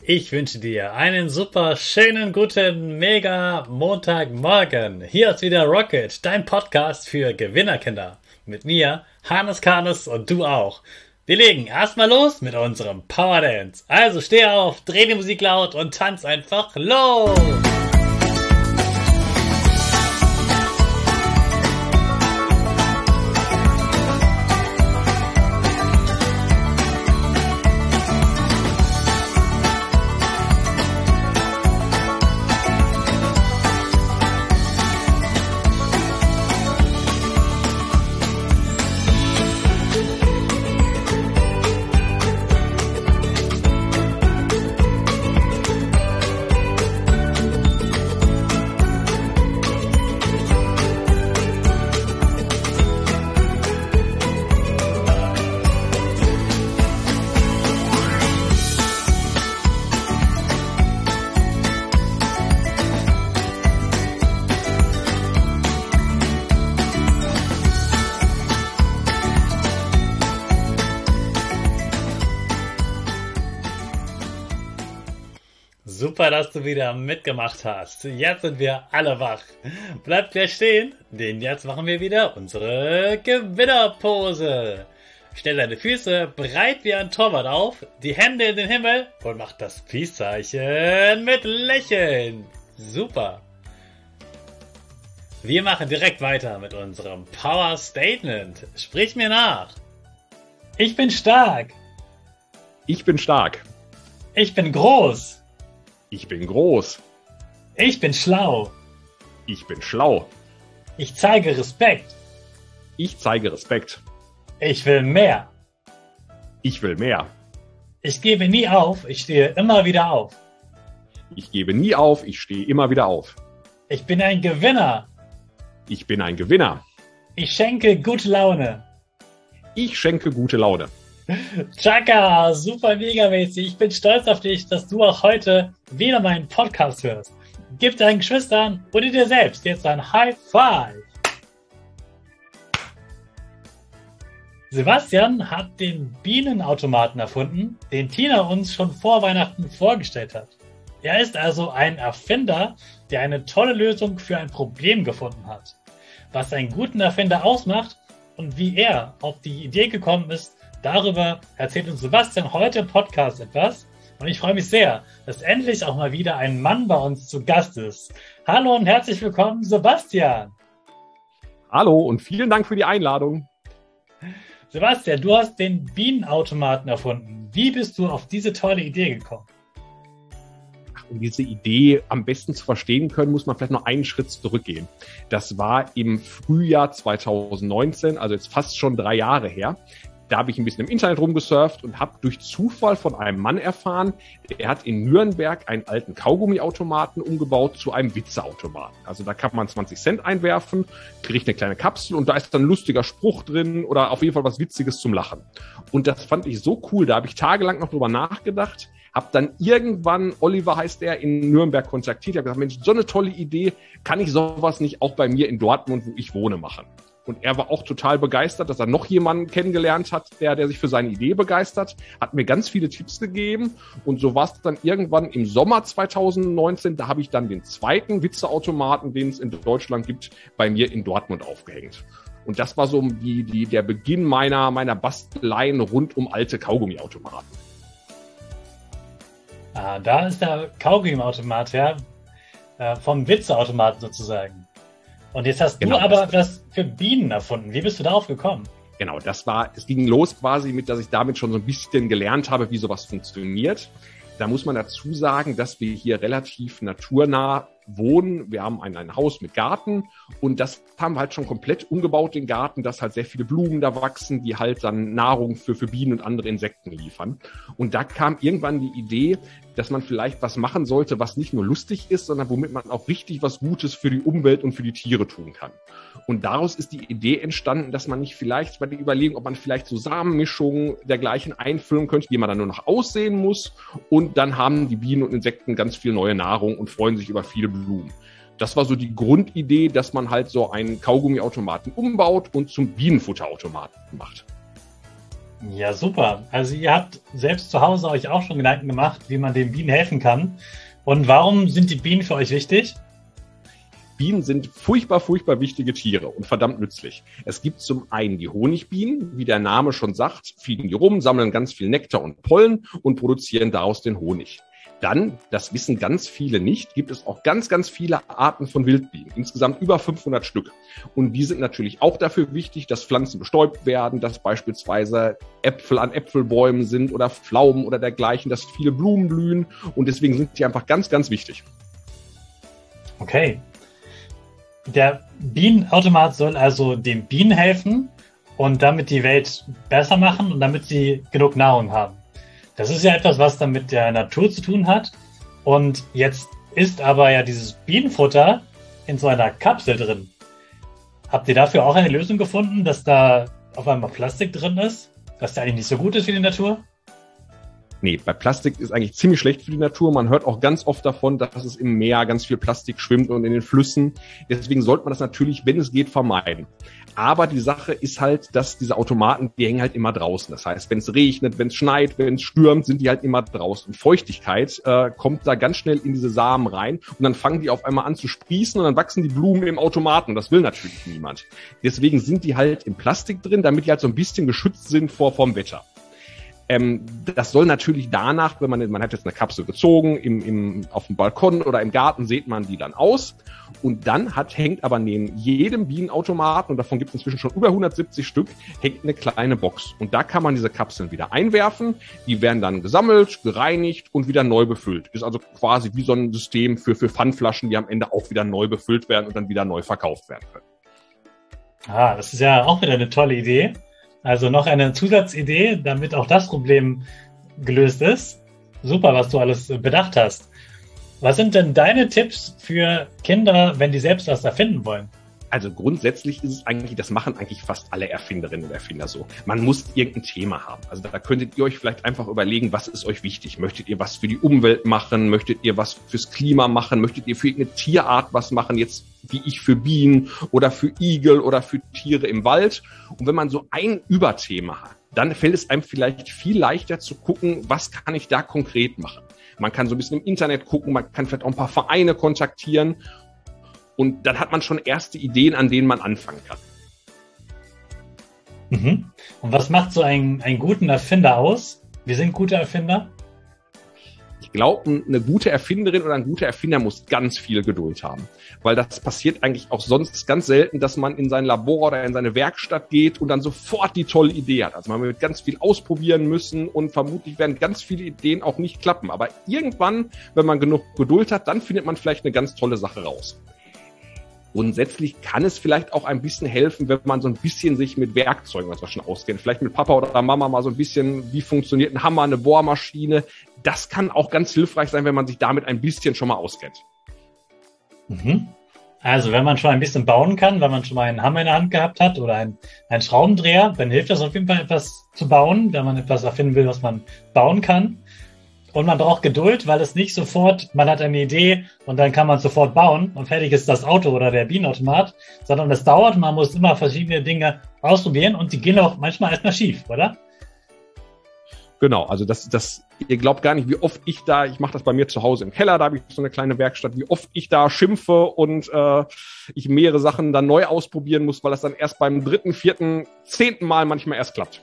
Ich wünsche dir einen super schönen, guten, mega Montagmorgen. Hier ist wieder Rocket, dein Podcast für Gewinnerkinder. Mit mir, Hannes Karnes und du auch. Wir legen erstmal los mit unserem Power Dance. Also steh auf, dreh die Musik laut und tanz einfach los! Super, dass du wieder mitgemacht hast. Jetzt sind wir alle wach. Bleib gleich stehen, denn jetzt machen wir wieder unsere Gewinnerpose. Stell deine Füße breit wie ein Torwart auf, die Hände in den Himmel und mach das Peace-Zeichen mit Lächeln. Super. Wir machen direkt weiter mit unserem Power Statement. Sprich mir nach. Ich bin stark. Ich bin stark. Ich bin groß. Ich bin groß. Ich bin schlau. Ich bin schlau. Ich zeige Respekt. Ich zeige Respekt. Ich will mehr. Ich will mehr. Ich gebe nie auf, ich stehe immer wieder auf. Ich gebe nie auf, ich stehe immer wieder auf. Ich bin ein Gewinner. Ich bin ein Gewinner. Ich schenke gute Laune. Ich schenke gute Laune. Chaka, super megamäßig. Ich bin stolz auf dich, dass du auch heute wieder meinen Podcast hörst. Gib deinen Geschwistern und dir selbst jetzt ein High Five. Sebastian hat den Bienenautomaten erfunden, den Tina uns schon vor Weihnachten vorgestellt hat. Er ist also ein Erfinder, der eine tolle Lösung für ein Problem gefunden hat. Was einen guten Erfinder ausmacht und wie er auf die Idee gekommen ist, darüber erzählt uns Sebastian heute im Podcast etwas. Und ich freue mich sehr, dass endlich auch mal wieder ein Mann bei uns zu Gast ist. Hallo und herzlich willkommen, Sebastian. Hallo und vielen Dank für die Einladung. Sebastian, du hast den Bienenautomaten erfunden. Wie bist du auf diese tolle Idee gekommen? Um diese Idee am besten zu verstehen können, muss man vielleicht noch einen Schritt zurückgehen. Das war im Frühjahr 2019, also jetzt fast schon 3 Jahre her. Da habe ich ein bisschen im Internet rumgesurft und habe durch Zufall von einem Mann erfahren, der hat in Nürnberg einen alten Kaugummiautomaten umgebaut zu einem Witzeautomaten. Also da kann man 20 Cent einwerfen, kriegt eine kleine Kapsel und da ist dann ein lustiger Spruch drin oder auf jeden Fall was Witziges zum Lachen. Und das fand ich so cool, da habe ich tagelang noch drüber nachgedacht, habe dann irgendwann, Oliver heißt er, in Nürnberg kontaktiert, habe gesagt, Mensch, so eine tolle Idee, kann ich sowas nicht auch bei mir in Dortmund, wo ich wohne, machen? Und er war auch total begeistert, dass er noch jemanden kennengelernt hat, der sich für seine Idee begeistert, hat mir ganz viele Tipps gegeben. Und so war es dann irgendwann im Sommer 2019, da habe ich dann den zweiten Witzeautomaten, den es in Deutschland gibt, bei mir in Dortmund aufgehängt. Und das war so der Beginn meiner Basteleien rund um alte Kaugummiautomaten. Ah, da ist der Kaugummiautomat her, vom Witzeautomaten sozusagen. Und jetzt hast du aber etwas für Bienen erfunden. Wie bist du darauf gekommen? Genau, es ging los quasi mit, dass ich damit schon so ein bisschen gelernt habe, wie sowas funktioniert. Da muss man dazu sagen, dass wir hier relativ naturnah wohnen. Wir haben ein Haus mit Garten und das haben wir halt schon komplett umgebaut, den Garten, dass halt sehr viele Blumen da wachsen, die halt dann Nahrung für Bienen und andere Insekten liefern. Und da kam irgendwann die Idee, dass man vielleicht was machen sollte, was nicht nur lustig ist, sondern womit man auch richtig was Gutes für die Umwelt und für die Tiere tun kann. Und daraus ist die Idee entstanden, dass man nicht vielleicht bei der Überlegung, ob man vielleicht so Samenmischungen dergleichen einfüllen könnte, die man dann nur noch aussehen muss. Und dann haben die Bienen und Insekten ganz viel neue Nahrung und freuen sich über viele Blumen. Das war so die Grundidee, dass man halt so einen Kaugummiautomaten umbaut und zum Bienenfutterautomaten macht. Ja, super. Also ihr habt selbst zu Hause euch auch schon Gedanken gemacht, wie man den Bienen helfen kann. Und warum sind die Bienen für euch wichtig? Bienen sind furchtbar, furchtbar wichtige Tiere und verdammt nützlich. Es gibt zum einen die Honigbienen, wie der Name schon sagt, fliegen die rum, sammeln ganz viel Nektar und Pollen und produzieren daraus den Honig. Dann, das wissen ganz viele nicht, gibt es auch ganz, ganz viele Arten von Wildbienen. Insgesamt über 500 Stück. Und die sind natürlich auch dafür wichtig, dass Pflanzen bestäubt werden, dass beispielsweise Äpfel an Äpfelbäumen sind oder Pflaumen oder dergleichen, dass viele Blumen blühen. Und deswegen sind die einfach ganz, ganz wichtig. Okay. Der Bienenautomat soll also den Bienen helfen und damit die Welt besser machen und damit sie genug Nahrung haben. Das ist ja etwas, was dann mit der Natur zu tun hat. Und jetzt ist aber ja dieses Bienenfutter in so einer Kapsel drin. Habt ihr dafür auch eine Lösung gefunden, dass da auf einmal Plastik drin ist? Was ja eigentlich nicht so gut ist für die Natur? Nee, bei Plastik ist eigentlich ziemlich schlecht für die Natur. Man hört auch ganz oft davon, dass es im Meer ganz viel Plastik schwimmt und in den Flüssen. Deswegen sollte man das natürlich, wenn es geht, vermeiden. Aber die Sache ist halt, dass diese Automaten, die hängen halt immer draußen. Das heißt, wenn es regnet, wenn es schneit, wenn es stürmt, sind die halt immer draußen. Und Feuchtigkeit kommt da ganz schnell in diese Samen rein und dann fangen die auf einmal an zu sprießen und dann wachsen die Blumen im Automaten. Das will natürlich niemand. Deswegen sind die halt im Plastik drin, damit die halt so ein bisschen geschützt sind vom Wetter. Das soll natürlich danach, wenn man hat jetzt eine Kapsel gezogen, auf dem Balkon oder im Garten sieht man die dann aus. Und dann hängt aber neben jedem Bienenautomaten, und davon gibt es inzwischen schon über 170 Stück, hängt eine kleine Box. Und da kann man diese Kapseln wieder einwerfen. Die werden dann gesammelt, gereinigt und wieder neu befüllt. Ist also quasi wie so ein System für Pfandflaschen, die am Ende auch wieder neu befüllt werden und dann wieder neu verkauft werden können. Ah, das ist ja auch wieder eine tolle Idee. Also noch eine Zusatzidee, damit auch das Problem gelöst ist. Super, was du alles bedacht hast. Was sind denn deine Tipps für Kinder, wenn die selbst was erfinden wollen? Also grundsätzlich ist es eigentlich, das machen eigentlich fast alle Erfinderinnen und Erfinder so. Man muss irgendein Thema haben. Also da könntet ihr euch vielleicht einfach überlegen, was ist euch wichtig? Möchtet ihr was für die Umwelt machen? Möchtet ihr was fürs Klima machen? Möchtet ihr für irgendeine Tierart was machen? Jetzt wie ich für Bienen oder für Igel oder für Tiere im Wald. Und wenn man so ein Überthema hat, dann fällt es einem vielleicht viel leichter zu gucken, was kann ich da konkret machen? Man kann so ein bisschen im Internet gucken, man kann vielleicht auch ein paar Vereine kontaktieren. Und dann hat man schon erste Ideen, an denen man anfangen kann. Mhm. Und was macht so einen guten Erfinder aus? Wir sind gute Erfinder? Ich glaube, eine gute Erfinderin oder ein guter Erfinder muss ganz viel Geduld haben. Weil das passiert eigentlich auch sonst ganz selten, dass man in sein Labor oder in seine Werkstatt geht und dann sofort die tolle Idee hat. Also man wird ganz viel ausprobieren müssen und vermutlich werden ganz viele Ideen auch nicht klappen. Aber irgendwann, wenn man genug Geduld hat, dann findet man vielleicht eine ganz tolle Sache raus. Grundsätzlich kann es vielleicht auch ein bisschen helfen, wenn man so ein bisschen sich mit Werkzeugen, was wir schon auskennt, vielleicht mit Papa oder Mama mal so ein bisschen, wie funktioniert ein Hammer, eine Bohrmaschine. Das kann auch ganz hilfreich sein, wenn man sich damit ein bisschen schon mal auskennt. Mhm. Also wenn man schon ein bisschen bauen kann, wenn man schon mal einen Hammer in der Hand gehabt hat oder einen Schraubendreher, dann hilft das auf jeden Fall etwas zu bauen, wenn man etwas erfinden will, was man bauen kann. Und man braucht Geduld, weil es nicht sofort, man hat eine Idee und dann kann man sofort bauen und fertig ist das Auto oder der Bienenautomat, sondern es dauert, man muss immer verschiedene Dinge ausprobieren und die gehen auch manchmal erstmal schief, oder? Genau, also ihr glaubt gar nicht, wie oft ich mache das bei mir zu Hause im Keller, da habe ich so eine kleine Werkstatt, wie oft ich da schimpfe und ich mehrere Sachen dann neu ausprobieren muss, weil das dann erst beim 3., 4., 10. Mal manchmal erst klappt.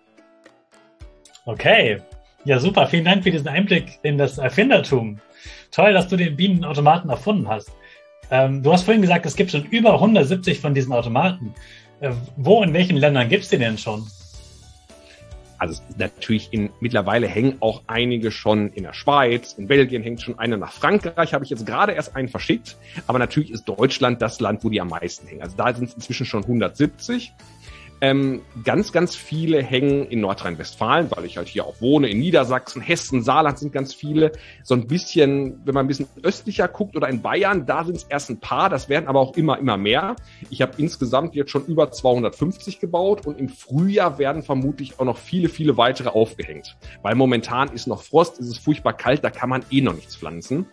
Okay. Ja, super. Vielen Dank für diesen Einblick in das Erfindertum. Toll, dass du den Bienenautomaten erfunden hast. Du hast vorhin gesagt, es gibt schon über 170 von diesen Automaten. Wo, in welchen Ländern gibt es die denn schon? Also natürlich mittlerweile hängen auch einige schon in der Schweiz, in Belgien hängt schon eine, nach Frankreich habe ich jetzt gerade erst einen verschickt. Aber natürlich ist Deutschland das Land, wo die am meisten hängen. Also da sind es inzwischen schon 170. Ganz, ganz viele hängen in Nordrhein-Westfalen, weil ich halt hier auch wohne, in Niedersachsen, Hessen, Saarland sind ganz viele. So ein bisschen, wenn man ein bisschen östlicher guckt oder in Bayern, da sind es erst ein paar, das werden aber auch immer mehr. Ich habe insgesamt jetzt schon über 250 gebaut und im Frühjahr werden vermutlich auch noch viele, viele weitere aufgehängt. Weil momentan ist noch Frost, es ist furchtbar kalt, da kann man noch nichts pflanzen.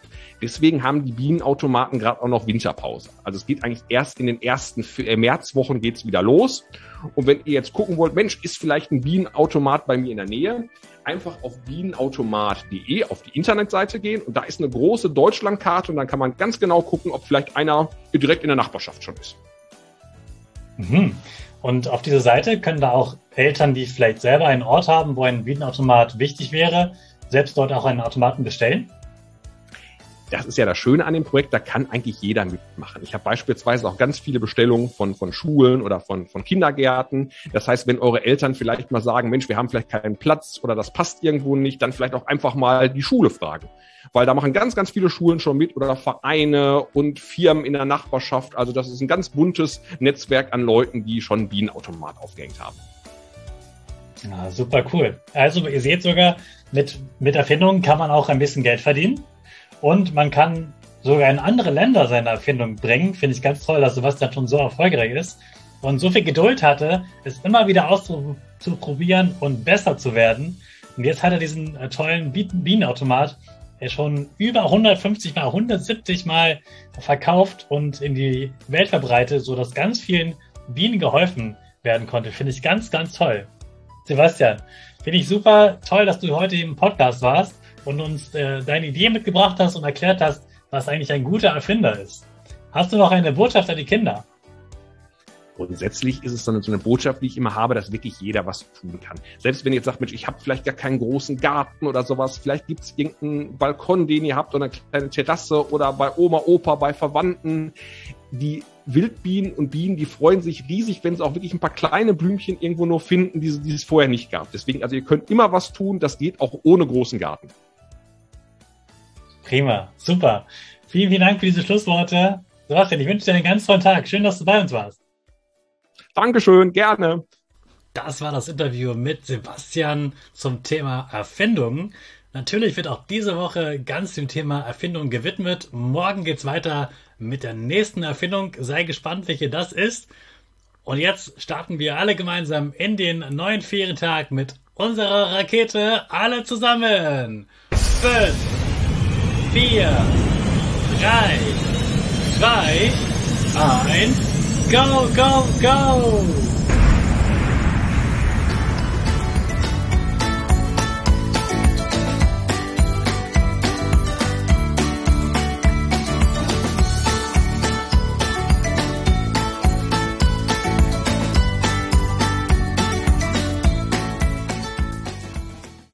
Deswegen haben die Bienenautomaten gerade auch noch Winterpause. Also es geht eigentlich erst in den ersten Märzwochen geht's wieder los. Und wenn ihr jetzt gucken wollt, Mensch, ist vielleicht ein Bienenautomat bei mir in der Nähe, einfach auf bienenautomat.de auf die Internetseite gehen und da ist eine große Deutschlandkarte und dann kann man ganz genau gucken, ob vielleicht einer direkt in der Nachbarschaft schon ist. Mhm. Und auf dieser Seite können da auch Eltern, die vielleicht selber einen Ort haben, wo ein Bienenautomat wichtig wäre, selbst dort auch einen Automaten bestellen? Das ist ja das Schöne an dem Projekt, da kann eigentlich jeder mitmachen. Ich habe beispielsweise auch ganz viele Bestellungen von Schulen oder von Kindergärten. Das heißt, wenn eure Eltern vielleicht mal sagen, Mensch, wir haben vielleicht keinen Platz oder das passt irgendwo nicht, dann vielleicht auch einfach mal die Schule fragen. Weil da machen ganz, ganz viele Schulen schon mit oder Vereine und Firmen in der Nachbarschaft. Also das ist ein ganz buntes Netzwerk an Leuten, die schon einen Bienenautomat aufgehängt haben. Ja, super cool. Also ihr seht sogar, mit Erfindungen kann man auch ein bisschen Geld verdienen. Und man kann sogar in andere Länder seine Erfindung bringen. Finde ich ganz toll, dass Sebastian schon so erfolgreich ist und so viel Geduld hatte, es immer wieder auszuprobieren und besser zu werden. Und jetzt hat er diesen tollen Bienenautomat schon über 150 mal, 170 mal verkauft und in die Welt verbreitet, sodass ganz vielen Bienen geholfen werden konnte. Finde ich ganz, ganz toll. Sebastian, finde ich super toll, dass du heute im Podcast warst und uns deine Idee mitgebracht hast und erklärt hast, was eigentlich ein guter Erfinder ist. Hast du noch eine Botschaft an die Kinder? Grundsätzlich ist es dann so eine Botschaft, die ich immer habe, dass wirklich jeder was tun kann. Selbst wenn ihr jetzt sagt, Mensch, ich habe vielleicht gar keinen großen Garten oder sowas, vielleicht gibt es irgendeinen Balkon, den ihr habt oder eine kleine Terrasse oder bei Oma, Opa, bei Verwandten. Die Wildbienen und Bienen, die freuen sich riesig, wenn sie auch wirklich ein paar kleine Blümchen irgendwo nur finden, die es vorher nicht gab. Deswegen, also ihr könnt immer was tun, das geht auch ohne großen Garten. Prima, super. Vielen, vielen Dank für diese Schlussworte. Sebastian, ich wünsche dir einen ganz tollen Tag. Schön, dass du bei uns warst. Dankeschön, gerne. Das war das Interview mit Sebastian zum Thema Erfindungen. Natürlich wird auch diese Woche ganz dem Thema Erfindung gewidmet. Morgen geht's weiter mit der nächsten Erfindung. Sei gespannt, welche das ist. Und jetzt starten wir alle gemeinsam in den neuen Ferientag mit unserer Rakete. Alle zusammen. 5, 4, 3, 2, 1, go, go, go!